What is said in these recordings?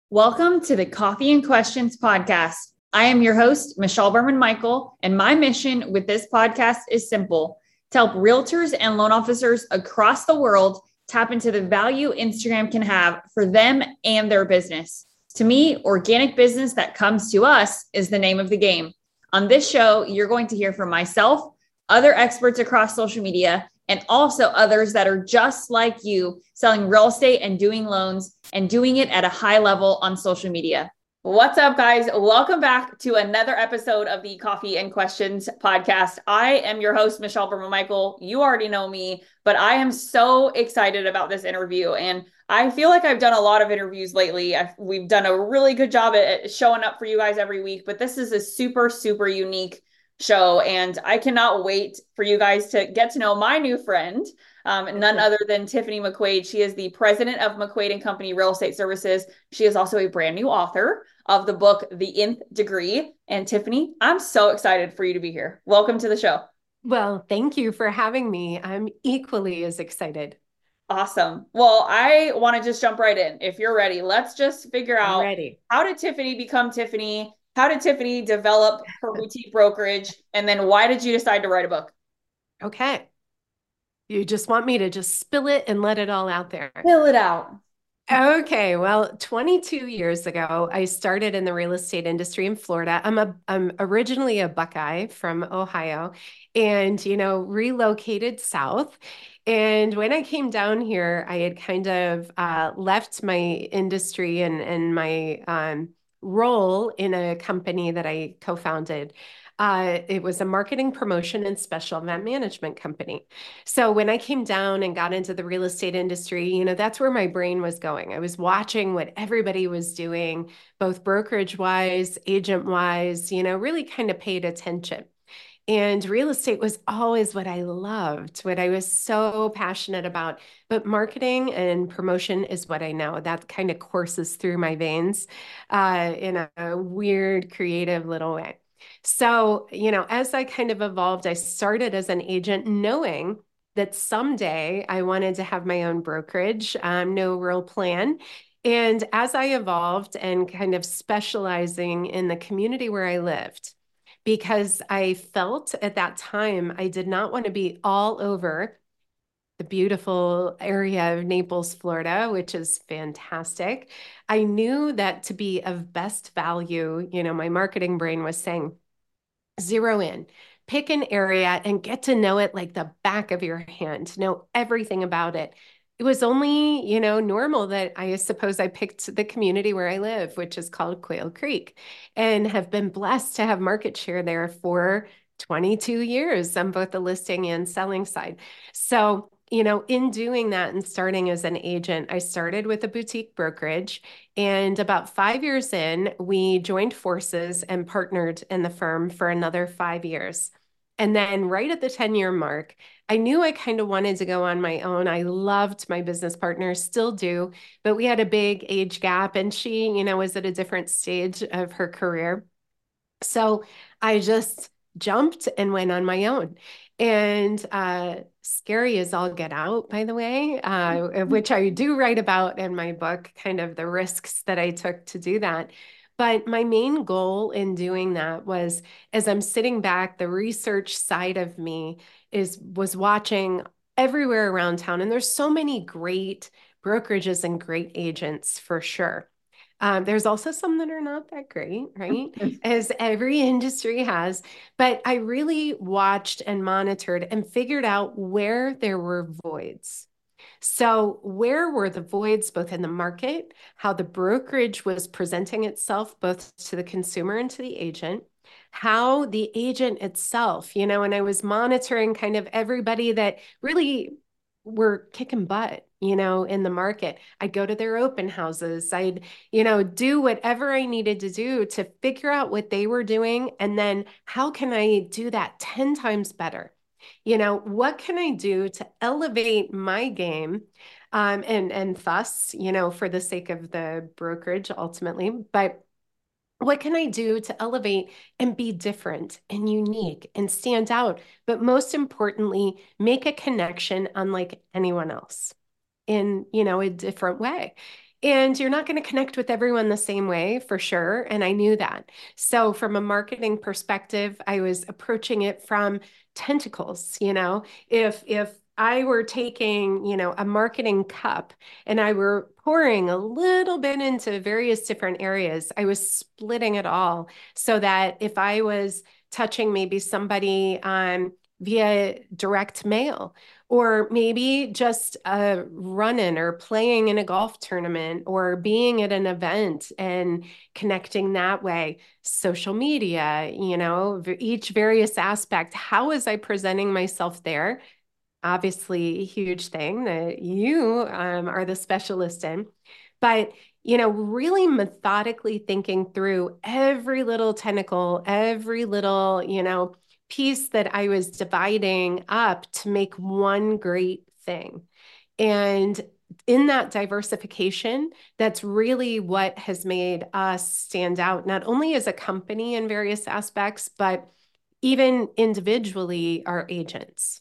Welcome to the Coffee and Questions podcast. I am your host, Michelle Berman Michael, and my mission with this podcast is simple to help realtors and loan officers across the world tap into the value Instagram can have for them and their business. To me, organic business that comes to us is the name of the game. On this show, you're going to hear from myself, other experts across social media, and also others that are just like you, selling real estate and doing loans and doing it at a high level on social media. What's up, guys? Welcome back to another episode of the Coffee and Questions podcast. I am your host, Michelle Berman Michael. You already know me, but I am so excited about this interview. And I feel like I've done a lot of interviews lately. We've done a really good job at showing up for you guys every week, but this is a super, super unique show. And I cannot wait for you guys to get to know my new friend, none other than Tiffany McQuaid. She is the president of McQuaid and Company Real Estate Services. She is also a brand new author of the book, The Nth Degree. And Tiffany, I'm so excited for you to be here. Welcome to the show. Well, thank you for having me. I'm equally as excited. Awesome. Well, I want to just jump right in. If you're ready, let's just figure I'm out, ready. how did Tiffany become Tiffany? How did Tiffany develop her boutique brokerage? And then why did you decide to write a book? Okay. You just want me to just spill it and let it all out there. Fill it out. Okay, well, 22 years ago, I started in the real estate industry in Florida. I'm originally a Buckeye from Ohio and, relocated south. And when I came down here, I had kind of left my industry and my role in a company that I co-founded. It was a marketing promotion and special event management company. So when I came down and got into the real estate industry, that's where my brain was going. I was watching what everybody was doing, both brokerage wise, agent wise, really kind of paid attention. And real estate was always what I loved, what I was so passionate about. But marketing and promotion is what I know. That kind of courses through my veins in a weird, creative little way. So, as I kind of evolved, I started as an agent knowing that someday I wanted to have my own brokerage, no real plan. And as I evolved and kind of specializing in the community where I lived, because I felt at that time I did not want to be all over the beautiful area of Naples, Florida, which is fantastic. I knew that to be of best value, my marketing brain was saying, zero in, pick an area and get to know it like the back of your hand, know everything about it. It was only, normal that I suppose I picked the community where I live, which is called Quail Creek, and have been blessed to have market share there for 22 years on both the listing and selling side. So, in doing that and starting as an agent, I started with a boutique brokerage. And about 5 years in, we joined forces and partnered in the firm for another 5 years. And then right at the 10-year mark, I knew I kind of wanted to go on my own. I loved my business partner, still do, but we had a big age gap and she, was at a different stage of her career. So I just jumped and went on my own. And scary as all get out, by the way, which I do write about in my book, kind of the risks that I took to do that. But my main goal in doing that was, as I'm sitting back, the research side of me was watching everywhere around town. And there's so many great brokerages and great agents for sure. There's also some that are not that great, right? As every industry has. But I really watched and monitored and figured out where there were voids. So, where were the voids both in the market, how the brokerage was presenting itself both to the consumer and to the agent, how the agent itself, and I was monitoring kind of everybody that really were kicking butt, in the market. I'd go to their open houses. I'd, do whatever I needed to do to figure out what they were doing. And then how can I do that 10 times better? What can I do to elevate my game? And thus, for the sake of the brokerage ultimately, but what can I do to elevate and be different and unique and stand out? But most importantly, make a connection unlike anyone else in, a different way. And you're not going to connect with everyone the same way for sure. And I knew that. So from a marketing perspective, I was approaching it from tentacles, if I were taking, a marketing cup and I were pouring a little bit into various different areas, I was splitting it all so that if I was touching maybe somebody via direct mail, or maybe just running or playing in a golf tournament or being at an event and connecting that way. Social media, each various aspect. How was I presenting myself there? Obviously, a huge thing that you are the specialist in. But really methodically thinking through every little tentacle, every little, piece that I was dividing up to make one great thing. And in that diversification, that's really what has made us stand out, not only as a company in various aspects, but even individually, our agents.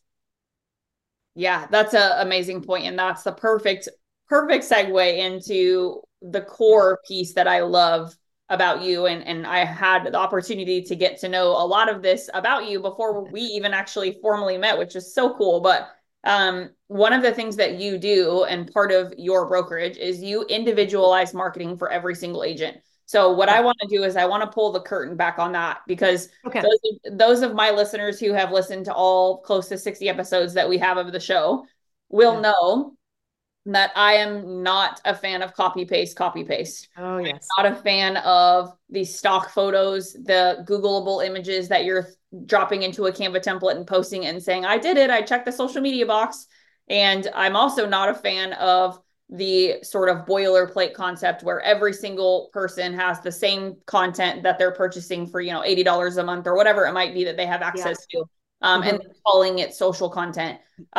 Yeah, that's an amazing point, and that's the perfect segue into the core piece that I love about you. And I had the opportunity to get to know a lot of this about you before we even actually formally met, which is so cool. But one of the things that you do and part of your brokerage is you individualize marketing for every single agent. So what I want to do is I want to pull the curtain back on that, because Okay. those of my listeners who have listened to all close to 60 episodes that we have of the show will know that I am not a fan of copy paste, copy paste. Oh, yes. Not a fan of the stock photos, the Googleable images that you're dropping into a Canva template and posting and saying, I did it. I checked the social media box. And I'm also not a fan of the sort of boilerplate concept where every single person has the same content that they're purchasing for, $80 a month or whatever it might be that they have access to, and calling it social content.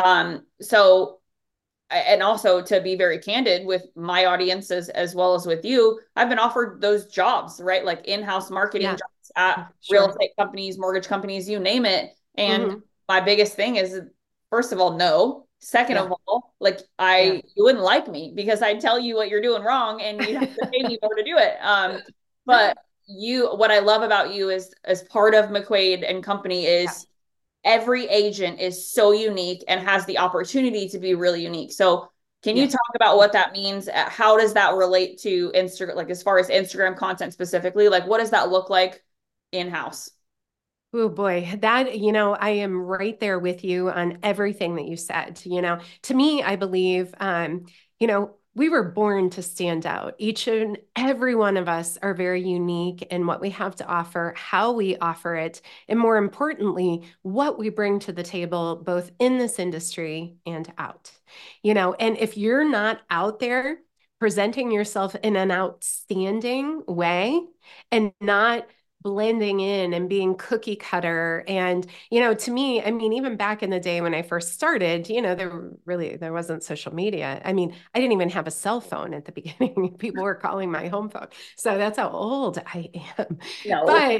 So and also, to be very candid with my audiences as well as with you, I've been offered those jobs, right? Like in-house marketing jobs at real estate companies, mortgage companies, you name it. And my biggest thing is, first of all, no. Second of all, like you wouldn't like me because I tell you what you're doing wrong and you have to pay me more to do it. But what I love about you is, as part of McQuaid and Company, is every agent is so unique and has the opportunity to be really unique. So can you talk about what that means? How does that relate to Instagram, like as far as Instagram content specifically? Like, what does that look like in-house? Oh boy, that, I am right there with you on everything that you said. To me, I believe, we were born to stand out. Each and every one of us are very unique in what we have to offer, how we offer it, and more importantly, what we bring to the table, both in this industry and out. And if you're not out there presenting yourself in an outstanding way and not blending in and being cookie cutter. And, to me, I mean, even back in the day when I first started, there wasn't social media. I mean, I didn't even have a cell phone at the beginning. People were calling my home phone. So that's how old I am. No. But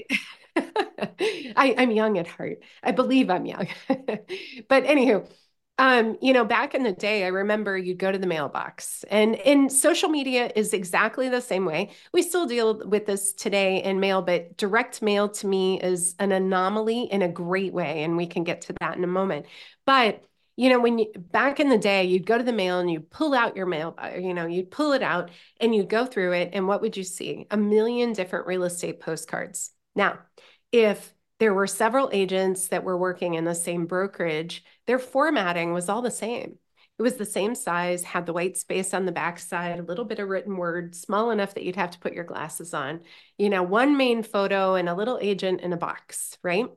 I'm young at heart. I believe I'm young. But anywho, back in the day, I remember you'd go to the mailbox, and in social media is exactly the same way. We still deal with this today in mail, but direct mail to me is an anomaly in a great way. And we can get to that in a moment. But back in the day, you'd go to the mail and you'd pull out your mail, you'd pull it out and you'd go through it. And what would you see? A million different real estate postcards. Now, if there were several agents that were working in the same brokerage, their formatting was all the same. It was the same size, had the white space on the backside, a little bit of written word, small enough that you'd have to put your glasses on, one main photo and a little agent in a box, right?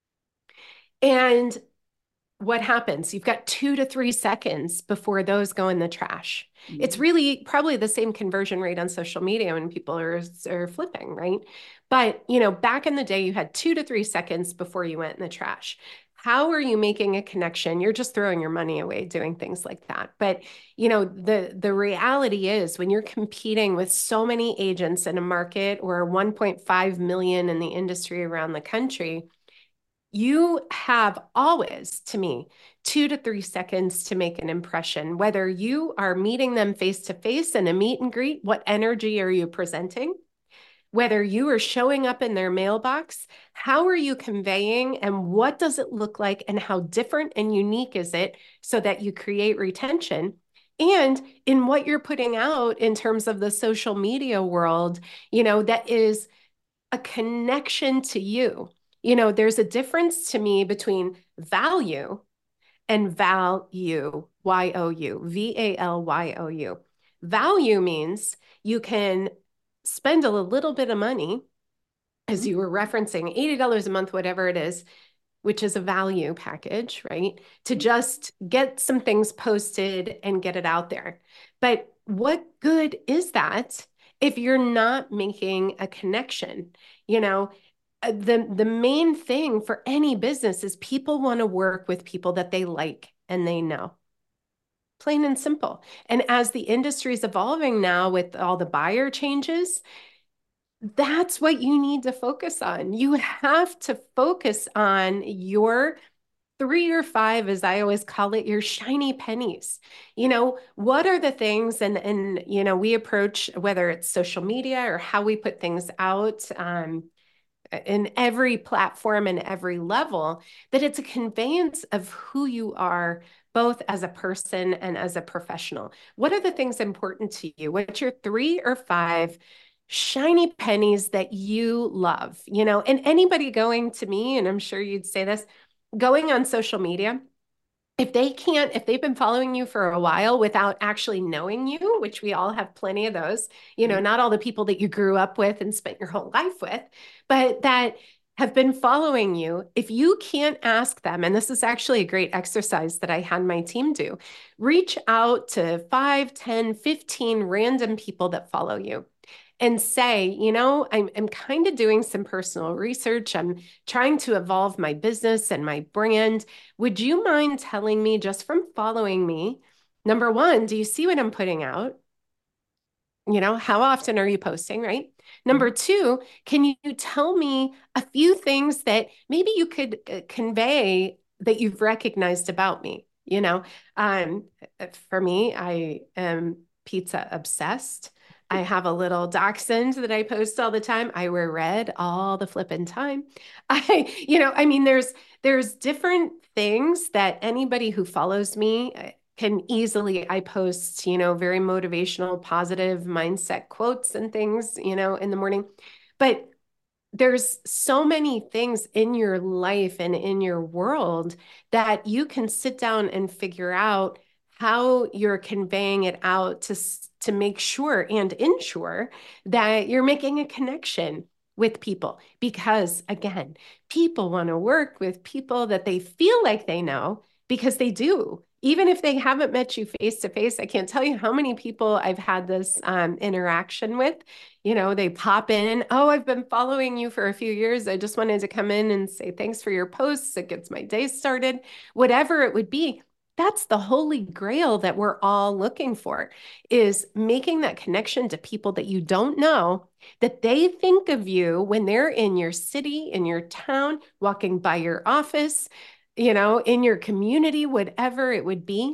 And what happens? You've got 2 to 3 seconds before those go in the trash. It's really probably the same conversion rate on social media when people are flipping, right? But, back in the day, you had 2 to 3 seconds before you went in the trash. How are you making a connection? You're just throwing your money away doing things like that. But, the reality is, when you're competing with so many agents in a market or 1.5 million in the industry around the country, You have always, to me, 2 to 3 seconds to make an impression. Whether you are meeting them face to face in a meet and greet, what energy are you presenting? Whether you are showing up in their mailbox, how are you conveying and what does it look like and how different and unique is it so that you create retention? And in what you're putting out in terms of the social media world, that is a connection to you. There's a difference to me between value and value, Y-O-U, V-A-L-Y-O-U. Value means you can spend a little bit of money, as you were referencing, $80 a month, whatever it is, which is a value package, right? To just get some things posted and get it out there. But what good is that if you're not making a connection? The main thing for any business is people want to work with people that they like and they know. Plain and simple. And as the industry is evolving now with all the buyer changes, that's what you need to focus on. You have to focus on your 3 or 5, as I always call it, your shiny pennies. What are the things, and we approach, whether it's social media or how we put things out, in every platform and every level, that it's a conveyance of who you are, both as a person and as a professional. What are the things important to you? What's your 3 or 5 shiny pennies that you love? And anybody going to me, and I'm sure you'd say this, going on social media, if they've been following you for a while without actually knowing you, which we all have plenty of those, not all the people that you grew up with and spent your whole life with, but that have been following you, if you can't ask them, and this is actually a great exercise that I had my team do, reach out to 5, 10, 15 random people that follow you and say, I'm kind of doing some personal research. I'm trying to evolve my business and my brand. Would you mind telling me, just from following me, number one, do you see what I'm putting out? How often are you posting, right? Number two, can you tell me a few things that maybe you could convey that you've recognized about me? For me, I am pizza obsessed. I have a little dachshund that I post all the time. I wear red all the flipping time. There's different things that anybody who follows me can easily, I post, very motivational, positive mindset quotes and things, in the morning. But there's so many things in your life and in your world that you can sit down and figure out how you're conveying it out to make sure and ensure that you're making a connection with people. Because again, people want to work with people that they feel like they know, because they do. Even if they haven't met you face to face, I can't tell you how many people I've had this interaction with. They pop in, oh, I've been following you for a few years. I just wanted to come in and say thanks for your posts. It gets my day started, whatever it would be. That's the holy grail that we're all looking for, is making that connection to people that you don't know, that they think of you when they're in your city, in your town, walking by your office, in your community, whatever it would be,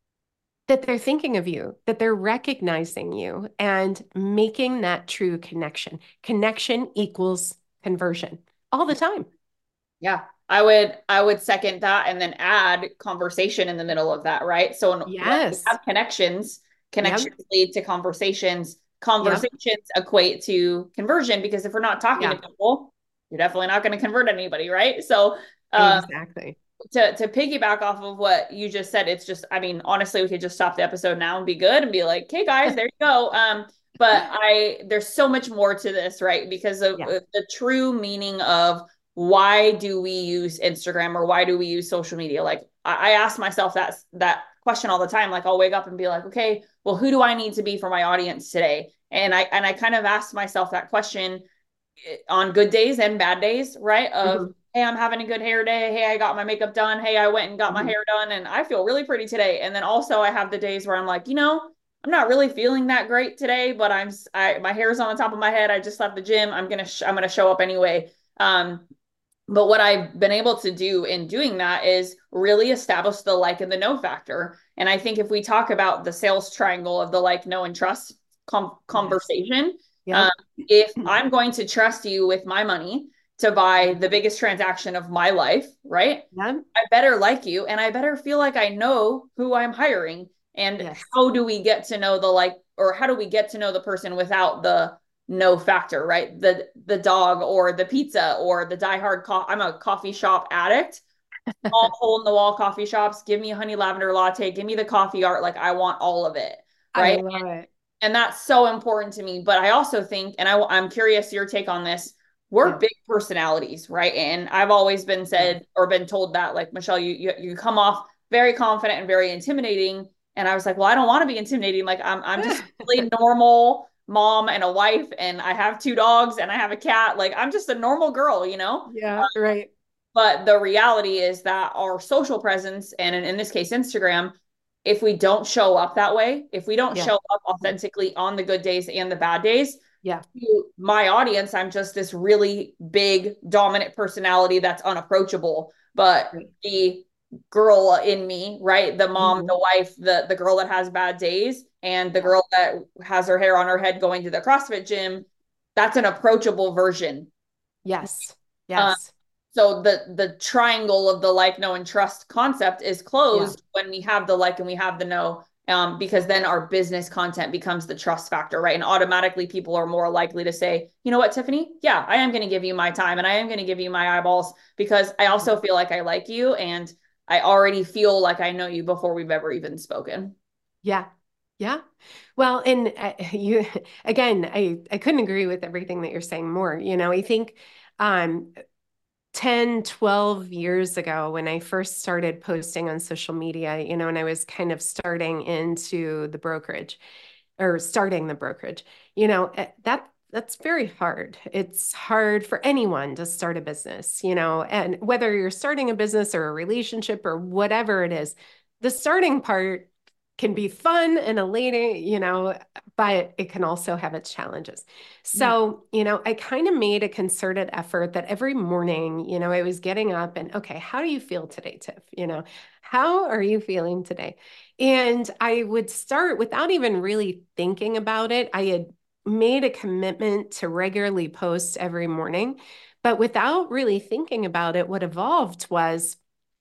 that they're thinking of you, that they're recognizing you and making that true connection. Connection equals conversion all the time. Yeah. I would second that and then add conversation in the middle of that, right? So yes, have connections lead to conversations. Conversations equate to conversion, because if we're not talking to people, you're definitely not going to convert anybody, right? So exactly. To piggyback off of what you just said, it's just, honestly, we could just stop the episode now and be good and be like, hey guys, there you go. But there's so much more to this, right? Because of the true meaning of why do we use Instagram, or why do we use social media? Like I ask myself that question all the time. Like I'll wake up and be like, okay, well, who do I need to be for my audience today? And I kind of ask myself that question on good days and bad days, right? Of hey, I'm having a good hair day. Hey, I got my makeup done. Hey, I went and got my hair done and I feel really pretty today. And then also I have the days where I'm like, I'm not really feeling that great today, but my hair's on the top of my head. I just left the gym. I'm going to show up anyway. But what I've been able to do in doing that is really establish the like and the no factor. And I think if we talk about the sales triangle of the like, know, and trust Yes. conversation, um, Yep. if I'm going to trust you with my money to buy the biggest transaction of my life, right? Yep. I better like you and I better feel like I know who I'm hiring. And Yes. how do we get to know the like, or how do we get to know the person without the no factor, right? The dog or the pizza or the diehard I'm a coffee shop addict. All hole in the wall coffee shops. Give me a honey lavender latte. Give me the coffee art. Like I want all of it, I right? love it. And that's so important to me. But I also think, and I'm curious your take on this. We're Yeah. big personalities, right? And I've always been Yeah. said or been told that, like Michelle, you come off very confident and very intimidating. And I was like, well, I don't want to be intimidating. Like I'm just a really normal mom and a wife, and I have two dogs and I have a cat. Like I'm just a normal girl, you know? Yeah. Right. But the reality is that our social presence, and in this case, Instagram, if we don't show up that way, if we don't Yeah. show up Yeah. authentically on the good days and the bad days, Yeah. to my audience, I'm just this really big, dominant personality that's unapproachable. But Right. the girl in me, right? The mom, Mhm. the wife, the girl that has bad days, and the Yeah. girl that has her hair on her head going to the CrossFit gym, that's an approachable version. Yes. Um, Yes. so the triangle of the like, know, and trust concept is Yeah. closed when we have the like and we have the know, because then our business content becomes the trust factor, right? And automatically people are more likely to say, you know what, Tiffany? Yeah, I am going to give you my time and I am going to give you my eyeballs because I also feel like I like you and I already feel like I know you before we've ever even spoken. Yeah. Yeah. Well, and you again, I couldn't agree with everything that you're saying more. I think um 10, 12 years ago when I first started posting on social media, and I was kind of starting into the brokerage or starting the brokerage, that's very hard. It's hard for anyone to start a business, and whether you're starting a business or a relationship or whatever it is, the starting part can be fun and elating, but it can also have its challenges. Yeah. So, I kind of made a concerted effort that every morning, I was getting up and, okay, how do you feel today, Tiff? How are you feeling today? And I would start without even really thinking about it. I had made a commitment to regularly post every morning, but without really thinking about it, what evolved was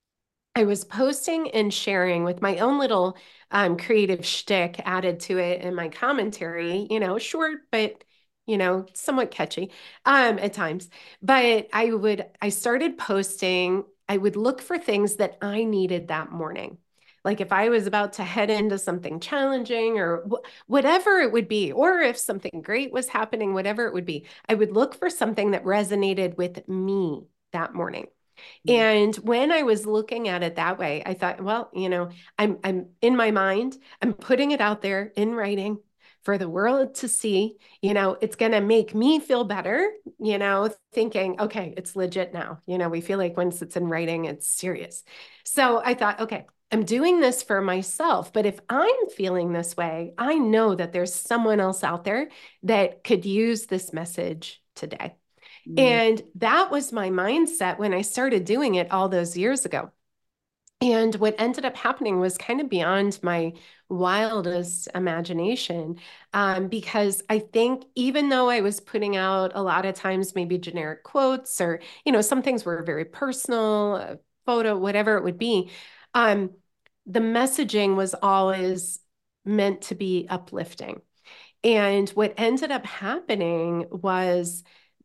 I was posting and sharing with my own little creative shtick added to it in my commentary, short, but somewhat catchy at times. But I started posting, I would look for things that I needed that morning. Like if I was about to head into something challenging or whatever it would be, or if something great was happening, whatever it would be, I would look for something that resonated with me that morning. And when I was looking at it that way, I thought, well, I'm in my mind, I'm putting it out there in writing for the world to see. It's going to make me feel better, thinking, okay, it's legit now. We feel like once it's in writing, it's serious. So I thought, okay, I'm doing this for myself, but if I'm feeling this way, I know that there's someone else out there that could use this message today. Mm. And that was my mindset when I started doing it all those years ago. And what ended up happening was kind of beyond my wildest imagination, because I think even though I was putting out a lot of times maybe generic quotes or, some things were very personal, photo, whatever it would be, um, the messaging was always meant to be uplifting. And what ended up happening was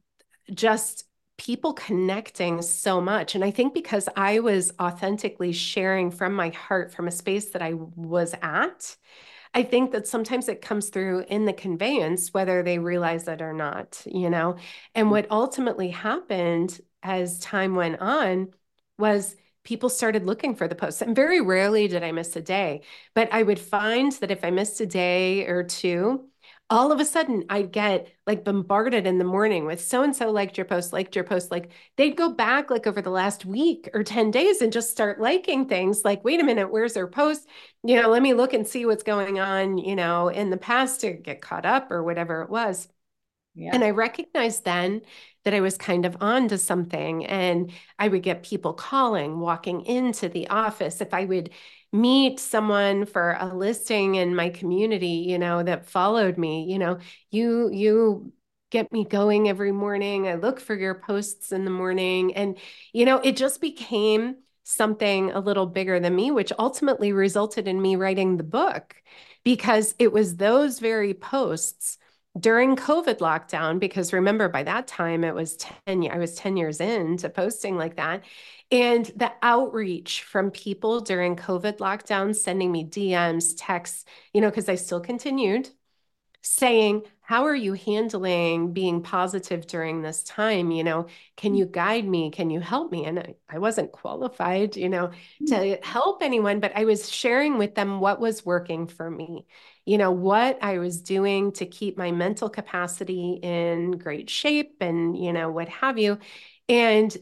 just people connecting so much. And I think because I was authentically sharing from my heart, from a space that I was at, I think that sometimes it comes through in the conveyance, whether they realize it or not. And what ultimately happened as time went on was people started looking for the posts. And very rarely did I miss a day, but I would find that if I missed a day or two, all of a sudden I'd get like bombarded in the morning with so and so liked your post, liked your post. Like they'd go back like over the last week or 10 days and just start liking things like, wait a minute, where's their post? Let me look and see what's going on, in the past to get caught up or whatever it was. And I recognized then that I was kind of on to something. And I would get people calling, walking into the office. If I would meet someone for a listing in my community, that followed me, you get me going every morning. I look for your posts in the morning. And, it just became something a little bigger than me, which ultimately resulted in me writing the book because it was those very posts during COVID lockdown, because remember, by that time it was I was 10 years into posting like that. And the outreach from people during COVID lockdown, sending me DMs, texts, because I still continued saying, how are you handling being positive during this time? Can you guide me? Can you help me? And I wasn't qualified, to help anyone, but I was sharing with them what was working for me, what I was doing to keep my mental capacity in great shape and, what have you. And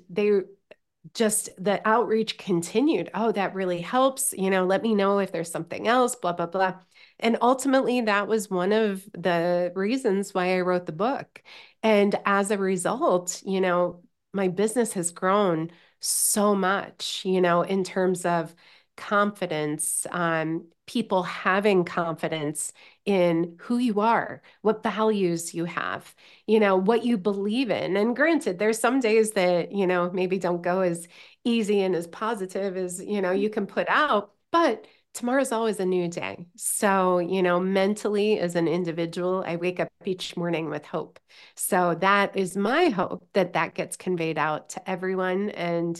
the outreach continued. Oh, that really helps. Let me know if there's something else, blah, blah, blah. And ultimately, that was one of the reasons why I wrote the book. And as a result, my business has grown so much, in terms of confidence, people having confidence in who you are, what values you have, what you believe in. And granted, there's some days that, maybe don't go as easy and as positive as, you can put out, but tomorrow's always a new day. So, mentally as an individual, I wake up each morning with hope. So that is my hope that that gets conveyed out to everyone. And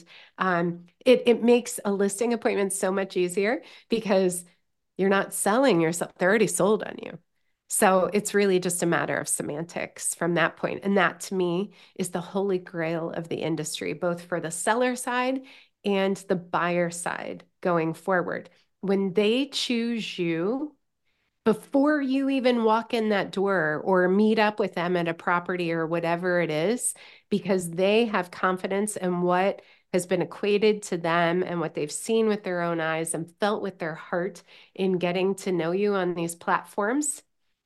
it makes a listing appointment so much easier because you're not selling yourself. They're already sold on you. So it's really just a matter of semantics from that point. And that to me is the holy grail of the industry, both for the seller side and the buyer side going forward. When they choose you before you even walk in that door or meet up with them at a property or whatever it is, because they have confidence in what has been equated to them and what they've seen with their own eyes and felt with their heart in getting to know you on these platforms.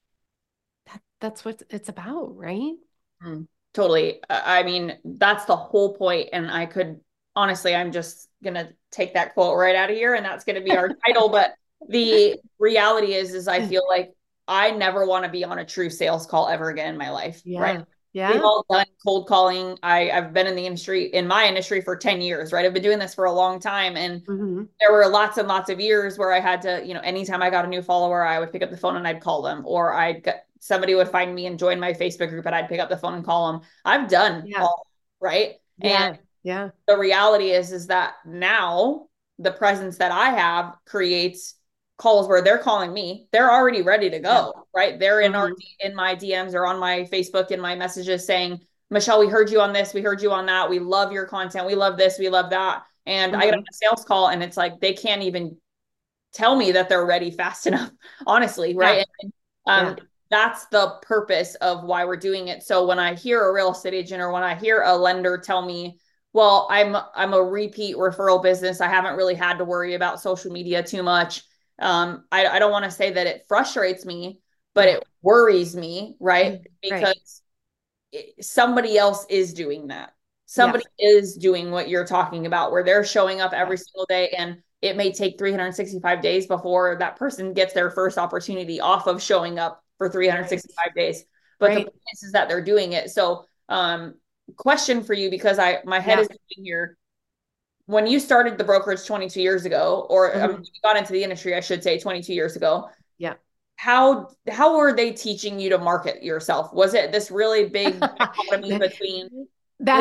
That's what it's about, right? Totally. I mean, that's the whole point. And I could honestly, I'm just going to take that quote right out of here and that's going to be our title. But the reality is I feel like I never want to be on a true sales call ever again in my life. Yeah. Right. Yeah. We've all done cold calling. I've been in my industry for 10 years, right? I've been doing this for a long time. And there were lots and lots of years where I had to, anytime I got a new follower, I would pick up the phone and I'd call them, or somebody would find me and join my Facebook group and I'd pick up the phone and call them. I've done all, right? Yeah. And yeah. The reality is that now the presence that I have creates calls where they're calling me. They're already ready to go, right? They're in my DMs or on my Facebook in my messages saying, Michelle, we heard you on this. We heard you on that. We love your content. We love this. We love that. And I get on a sales call and it's like, they can't even tell me that they're ready fast enough, honestly. Right. And, that's the purpose of why we're doing it. So when I hear a real estate agent or when I hear a lender tell me, well, I'm a repeat referral business, I haven't really had to worry about social media too much. I don't want to say that it frustrates me, but it worries me, right? Because somebody else is doing that. Somebody is doing what you're talking about, where they're showing up every single day, and it may take 365 days before that person gets their first opportunity off of showing up for 365 days. But the point is that they're doing it. So, question for you, because my head is thinking here. When you started the brokerage 22 years ago, or you got into the industry, I should say 22 years ago. Yeah. How were they teaching you to market yourself? Was it this really big dichotomy between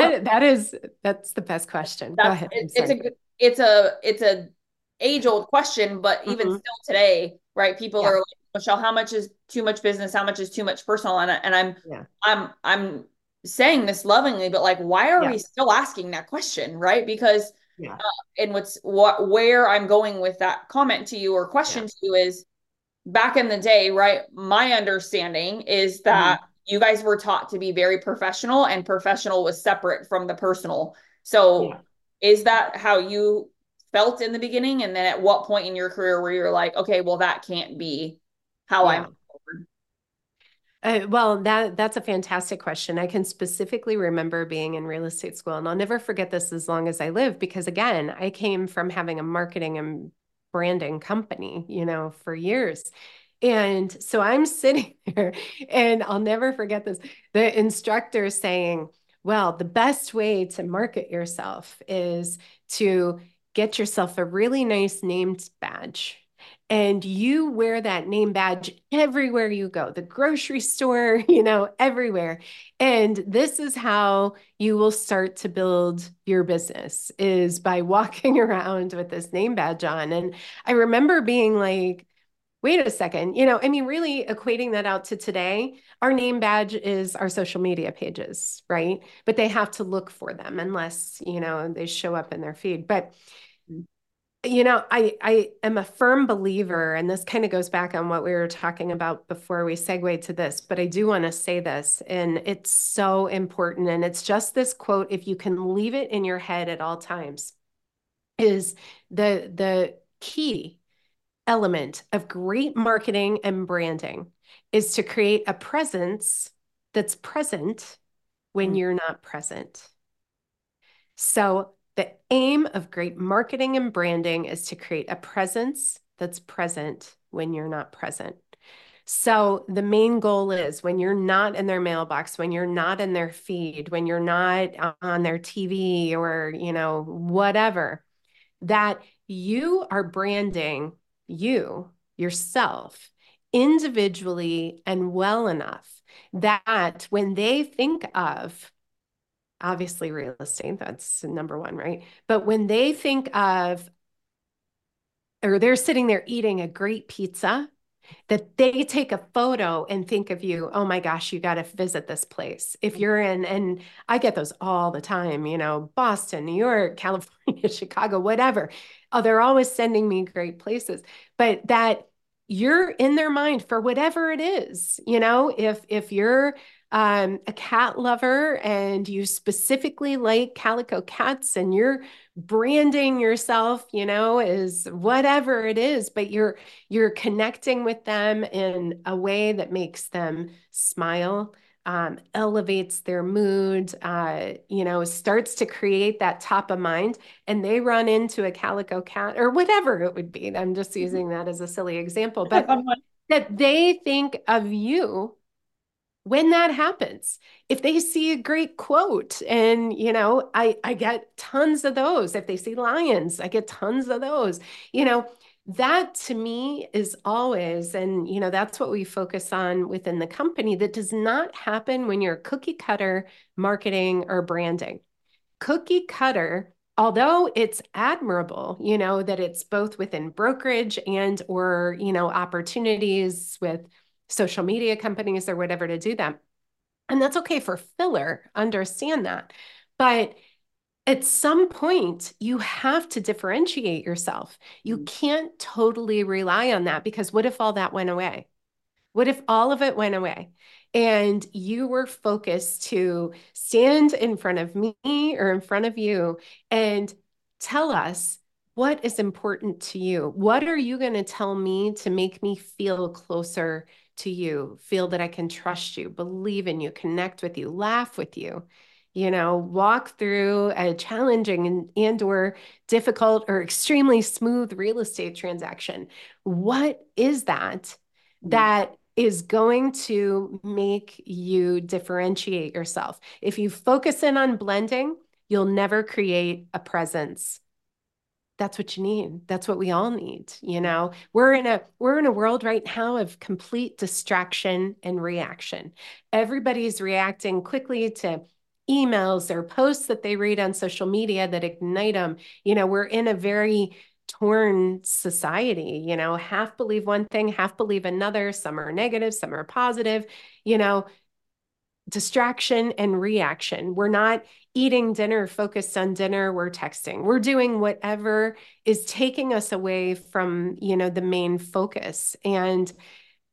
that's the best question. Go ahead. It's a age old question, but even still today, right? People are like, Michelle, how much is too much business? How much is too much personal? And I'm saying this lovingly, but like, why are we still asking that question, right? Because and where I'm going with that comment to you or question to you is, back in the day, right? My understanding is that you guys were taught to be very professional, and professional was separate from the personal. So is that how you felt in the beginning? And then at what point in your career where you're like, okay, well, that can't be how I'm forward? Well, that's a fantastic question. I can specifically remember being in real estate school, and I'll never forget this as long as I live, because again, I came from having a marketing and branding company, for years. And so I'm sitting there and I'll never forget this. The instructor saying, well, the best way to market yourself is to get yourself a really nice named badge, and you wear that name badge everywhere you go, the grocery store, everywhere. And this is how you will start to build your business, is by walking around with this name badge on. And I remember being like, wait a second, really equating that out to today, our name badge is our social media pages, right? But they have to look for them unless, they show up in their feed. But I am a firm believer, and this kind of goes back on what we were talking about before we segue to this, but I do want to say this, and it's so important. And it's just this quote, if you can leave it in your head at all times, is the key element of great marketing and branding is to create a presence that's present when you're not present. So the aim of great marketing and branding is to create a presence that's present when you're not present. So the main goal is, when you're not in their mailbox, when you're not in their feed, when you're not on their TV or, whatever, that you are branding yourself individually and well enough that when they think of, obviously real estate, that's number one, right? But when they think of, or they're sitting there eating a great pizza, that they take a photo and think of you, oh my gosh, you got to visit this place. If you're in, and I get those all the time, Boston, New York, California, Chicago, whatever. Oh, they're always sending me great places, but that you're in their mind for whatever it is, if you're a cat lover and you specifically like calico cats and you're branding yourself, as whatever it is, but you're connecting with them in a way that makes them smile, elevates their mood, starts to create that top of mind, and they run into a calico cat or whatever it would be. I'm just using that as a silly example, but that they think of you when that happens. If they see a great quote, and, I get tons of those. If they see lions, I get tons of those, that to me is always, and, that's what we focus on within the company. That does not happen when you're cookie cutter marketing or branding. Cookie cutter, although it's admirable, that it's both within brokerage and, or, opportunities with social media companies or whatever to do that. And that's okay for filler, understand that. But at some point, you have to differentiate yourself. You can't totally rely on that, because what if all that went away? What if all of it went away and you were focused to stand in front of me or in front of you and tell us what is important to you? What are you going to tell me to make me feel closer to you, feel that I can trust you, believe in you, connect with you, laugh with you, walk through a challenging and or difficult or extremely smooth real estate transaction? What is that is going to make you differentiate yourself? If you focus in on blending, you'll never create a presence. That's what you need. That's what we all need. We're in a world right now of complete distraction and reaction. Everybody's reacting quickly to emails or posts that they read on social media that ignite them. We're in a very torn society, half believe one thing, half believe another. Some are negative, some are positive, distraction and reaction. We're not eating dinner, focused on dinner. We're texting. We're doing whatever is taking us away from, the main focus. And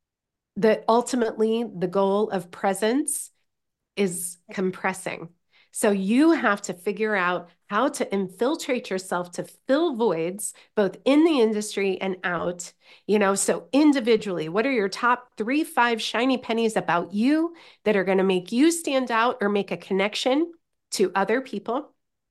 ultimately the goal of presence is compressing. So you have to figure out how to infiltrate yourself to fill voids, both in the industry and out, so individually, what are your top 3, 5 shiny pennies about you that are going to make you stand out or make a connection to other people?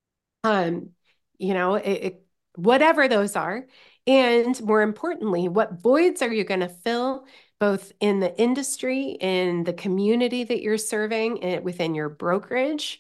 Whatever those are. And more importantly, what voids are you going to fill both in the industry, in the community that you're serving, and within your brokerage,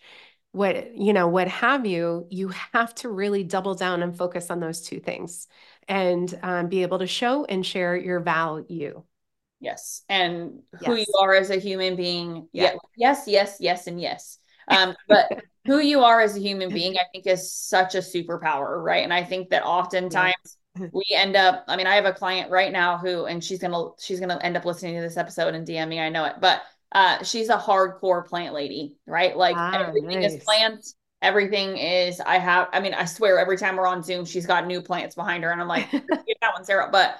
what have you, you have to really double down and focus on those two things and be able to show and share your value. Yes. And who you Yes. are as a human being. Yeah. Yes, yes, yes, and yes. But who you are as a human being, I think, is such a superpower, right? And I think that oftentimes we end up, I mean, I have a client right now who, and she's gonna end up listening to this episode and DM me, I know it, but she's a hardcore plant lady, right? Like everything is Nice. plants. Everything is, I mean, I swear every time we're on Zoom, she's got new plants behind her. And I'm like, get that one, Sarah. But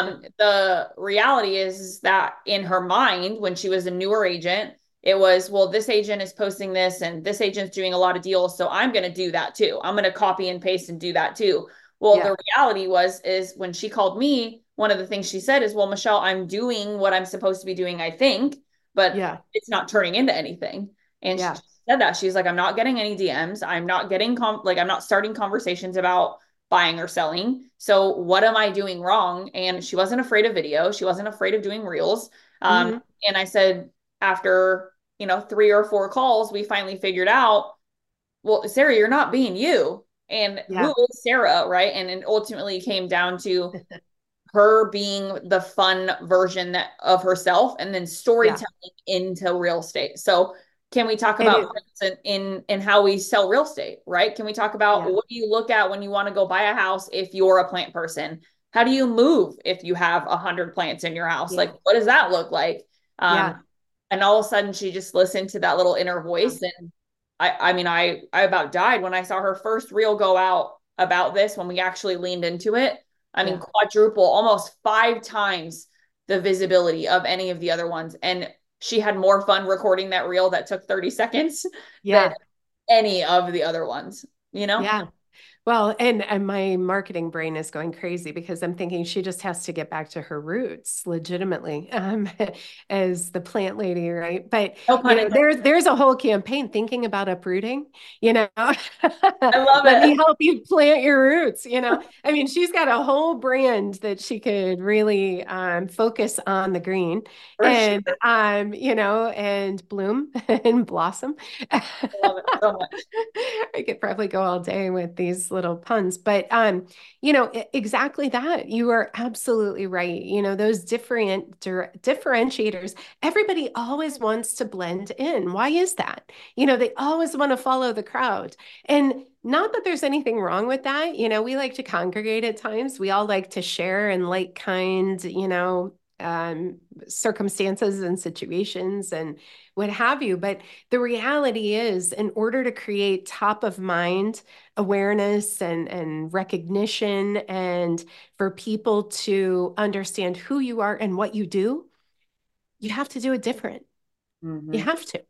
the reality is that in her mind, when she was a newer agent, it was, well, this agent is posting this and this agent's doing a lot of deals. So I'm going to do that too. I'm going to copy and paste and do that too. Well, the reality is when she called me, one of the things she said is, well, Michelle, I'm doing what I'm supposed to be doing, I think, but it's not turning into anything. And she said that she's like, I'm not getting any DMs. I'm not getting I'm not starting conversations about buying or selling. So what am I doing wrong? And she wasn't afraid of video. She wasn't afraid of doing reels. And I said, after, 3 or 4 calls, we finally figured out, well, Sarah, you're not being you. And who is Sarah? Right. And it ultimately came down to her being the fun version of herself and then storytelling into real estate. So can we talk about in how we sell real estate, right? Can we talk about what do you look at when you want to go buy a house if you're a plant person? How do you move if you have 100 plants in your house? Like, what does that look like? And all of a sudden she just listened to that little inner voice. And I mean, I about died when I saw her first reel go out about this, when we actually leaned into it. I mean, quadruple, almost 5 times the visibility of any of the other ones. And she had more fun recording that reel that took 30 seconds than any of the other ones, Yeah. Well, and my marketing brain is going crazy because I'm thinking she just has to get back to her roots legitimately, as the plant lady, right? But there's a whole campaign thinking about uprooting, I love Let me help you plant your roots, I mean, she's got a whole brand that she could really focus on the green and and bloom and blossom. I love it so much. I could probably go all day with these little puns, but exactly that. You are absolutely right. Those differentiators, everybody always wants to blend in. Why is that? They always want to follow the crowd. And not that there's anything wrong with that. We like to congregate at times. We all like to share in like kind, circumstances and situations and what have you. But the reality is, in order to create top of mind awareness and recognition, and for people to understand who you are and what you do, you have to do it different. You have to.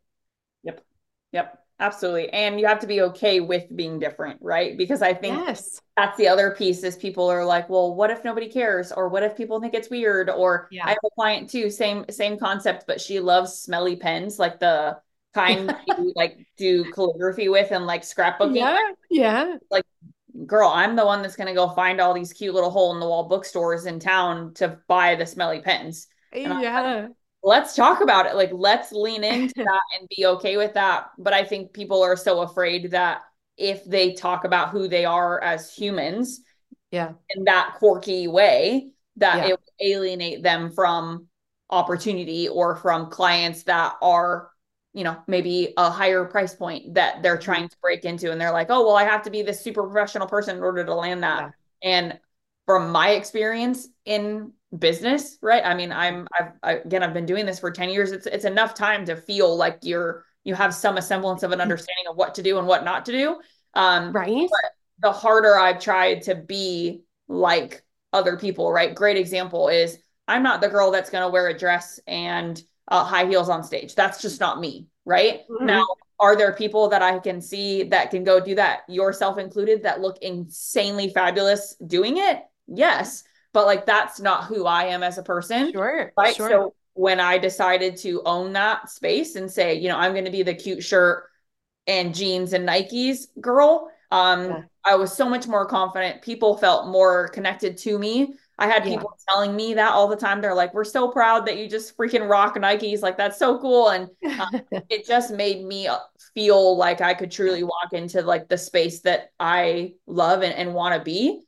Yep. Absolutely. And you have to be okay with being different, right? Because I think that's the other piece is people are like, well, what if nobody cares? Or what if people think it's weird? Or I have a client too, same concept, but she loves smelly pens, like the kind you like do calligraphy with and like scrapbooking. Like, girl, I'm the one that's going to go find all these cute little hole in the wall bookstores in town to buy the smelly pens. And let's talk about it. Like, let's lean into that and be okay with that. But I think people are so afraid that if they talk about who they are as humans in that quirky way, that it will alienate them from opportunity or from clients that are, maybe a higher price point that they're trying to break into. And they're like, oh, well, I have to be this super professional person in order to land that. And from my experience in business, right? I mean, I've been doing this for 10 years. It's enough time to feel like you have some semblance of an understanding of what to do and what not to do. But the harder I've tried to be like other people, right? Great example is I'm not the girl that's going to wear a dress and high heels on stage. That's just not me, right? Now, Are there people that I can see that can go do that, yourself included, that look insanely fabulous doing it? Yes. But like, that's not who I am as a person. Sure, Right. sure. So when I decided to own that space and say, I'm going to be the cute shirt and jeans and Nikes girl, Yeah. I was so much more confident. People felt more connected to me. I had Yeah. people telling me that all the time. They're like, we're so proud that you just freaking rock Nikes. Like, that's so cool. And it just made me feel like I could truly walk into like the space that I love and want to be.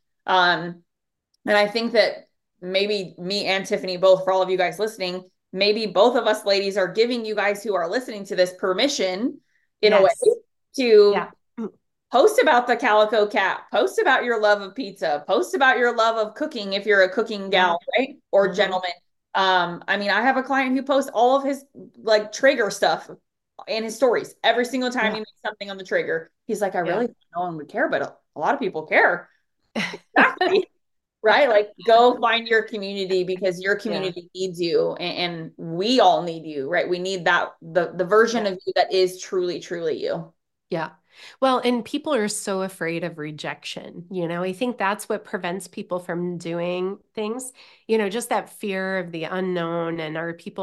And I think that maybe me and Tiffany, both, for all of you guys listening, maybe both of us ladies are giving you guys who are listening to this permission in a way Yes. to Yeah. post about the calico cat, post about your love of post about your love of cooking if you're a cooking Yeah. gal, right? Or Mm-hmm. gentleman. I mean, I have a client who posts all of his like Traeger stuff in his stories every single time Yeah. he makes something on the Traeger. He's like, I Yeah. really thought no one would care, but a lot of people care. Exactly. Right? Like, go find your community because your Yeah. community needs you, and we all need you, right? We need that the version Yeah. of you that is truly, truly you. Yeah. Well, and people are so afraid of rejection. I think that's what prevents people from doing things, just that fear of the unknown and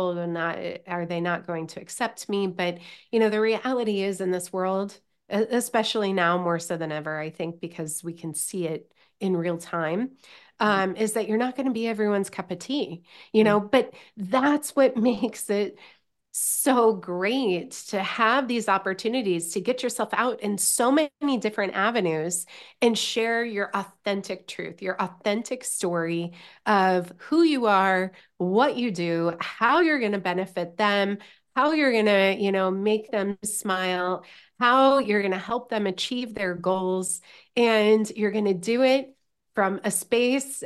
are they not going to accept me? But, the reality is in this world, especially now more so than ever, I think, because we can see it in real time, is that you're not going to be everyone's cup of tea, but that's what makes it so great to have these opportunities to get yourself out in so many different avenues and share your authentic truth, your authentic story of who you are, what you do, how you're going to benefit them, how you're going to, make them smile, how you're going to help them achieve their goals. And you're going to do it from a space,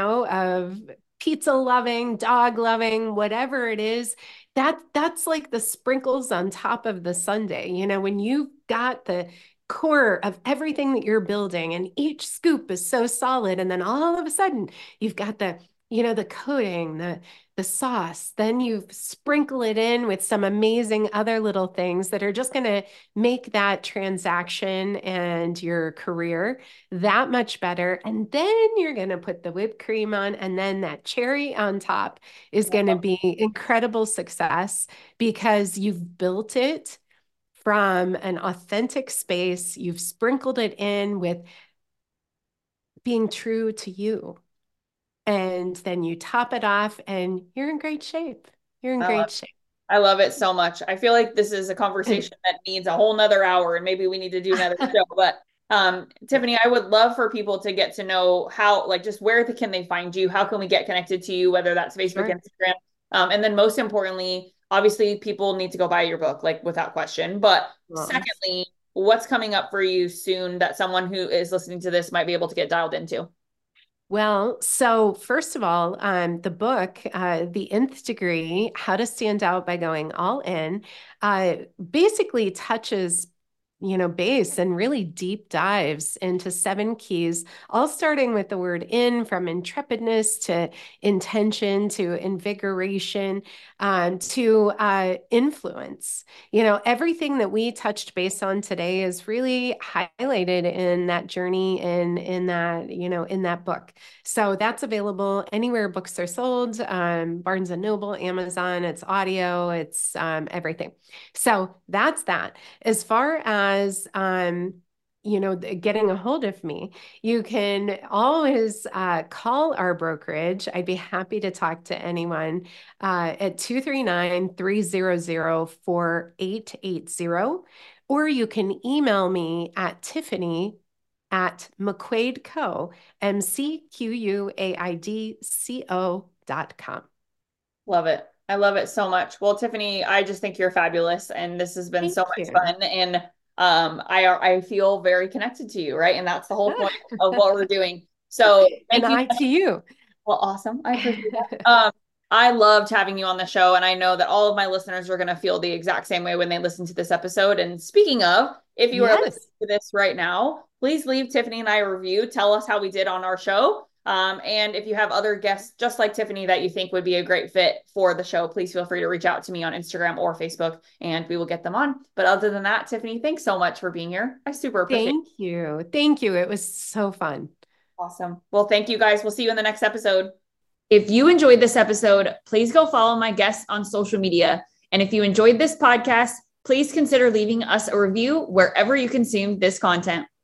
of pizza loving, dog loving, whatever it is. That's like the sprinkles on top of the sundae. When you've got the core of everything that you're building and each scoop is so solid, and then all of a sudden you've got the coating, the sauce, then you sprinkle it in with some amazing other little things that are just going to make that transaction and your career that much better. And then you're going to put the whipped cream on, and then that cherry on top is going to be incredible success because you've built it from an authentic space. You've sprinkled it in with being true to you. And then you top it off and you're in great shape. You're in I love, great shape. I love it so much. I feel like this is a conversation that needs a whole nother hour, and maybe we need to do another show. But Tiffany, I would love for people to get to know how, like, just where can they find you? How can we get connected to you, whether that's Facebook, Sure. Instagram, and then most importantly, obviously, people need to go buy your book, like, without question. But Well, secondly, what's coming up for you soon that someone who is listening to this might be able to get dialed into? so first of all, the book, The Nth Degree, How to Stand Out by Going All In, basically touches base and really deep dives into 7 keys, all starting with the word in, from intrepidness to intention to invigoration, to influence. Everything that we touched base on today is really highlighted in that journey and in that book. So that's available anywhere books are sold, Barnes and Noble, Amazon, it's audio, it's everything. So that's that. As far as getting a hold of me, you can always call our brokerage. I'd be happy to talk to anyone at 239-300-4880, or you can email me at Tiffany at McQuaidCo, McQuaidco.com. Love it. I love it so much. Well, Tiffany, I just think you're fabulous, and this has been Thank so much you. fun. And I feel very connected to you, right? And that's the whole point of what we're doing. So And thank you. I to you. Well, awesome. I appreciate that. I loved having you on the show, and I know that all of my listeners are going to feel the exact same way when they listen to this episode. And speaking of, if you are listening Yes. to this right now, please leave Tiffany and I a review. Tell us how we did on our show. And if you have other guests just like Tiffany that you think would be a great fit for the show, please feel free to reach out to me on Instagram or Facebook and we will get them on. But other than that, Tiffany, thanks so much for being here. I super appreciate it. Thank you. Thank you. It was so fun. Awesome. Well, thank you guys. We'll see you in the next episode. If you enjoyed this episode, please go follow my guests on social media. And if you enjoyed this podcast, please consider leaving us a review wherever you consume this content.